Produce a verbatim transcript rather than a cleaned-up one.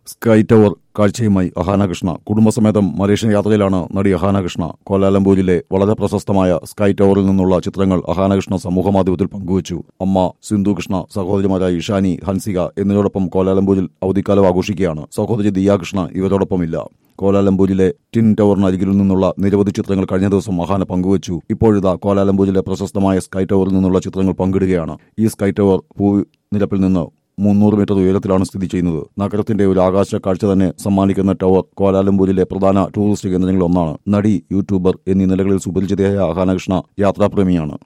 Sky tower കാഴ്ചയുമായി അഹാന കൃഷ്ണ. കുടുംബസമേതം Malaysian യാത്രയിലാണ് നടി അഹാന കൃഷ്ണ. കോലാലംപൂരിലെ വളരെ പ്രശസ്തമായ സ്കൈ ടവറിൽ നിന്നുള്ള ചിത്രങ്ങൾ അഹാന കൃഷ്ണ സമൂഹമാധ്യമത്തിൽ പങ്കുവച്ചു. അമ്മ സിന്ധു കൃഷ്ണ, സഹോദരിമാരായ ഇഷാനി, ഹൻസിക എന്നിവരോടൊപ്പം കോലാലംപൂരിൽ അവധിക്കാലം ആഘോഷിക്കുകയാണ്. സഹോദരി ദിയ കൃഷ്ണ ഇവരോടൊപ്പമില്ല. കോലാലംപൂരിലെ ടിൻ ടവറിന് അരികിൽ നിന്നുള്ള നിരവധി ചിത്രങ്ങൾ കഴിഞ്ഞ ദിവസം അഹാന പങ്കുവച്ചു. ഇപ്പോഴിതാ കോലാലംപൂരിലെ പ്രശസ്തമായ സ്കൈ ടവറിൽ നിന്നുള്ള ചിത്രങ്ങൾ പങ്കിടുകയാണ്. ഈ സ്കൈ ടവർ ഭൂനിരപ്പിൽ നിന്ന് മുന്നൂറ് മീറ്റർ ഉയരത്തിലാണ് സ്ഥിതി ചെയ്യുന്നത്. നഗരത്തിന്റെ ഒരു ആകാശ കാഴ്ച തന്നെ സമ്മാനിക്കുന്ന ടവർ കോലാലംപൂരിലെ പ്രധാന ടൂറിസ്റ്റ് കേന്ദ്രങ്ങളിൽ ഒന്നാണ്. നടി, യൂട്യൂബർ എന്നീ നിലകളിൽ സുപരിചിതയായ അഹാന കൃഷ്ണ യാത്രാപ്രേമിയാണ്.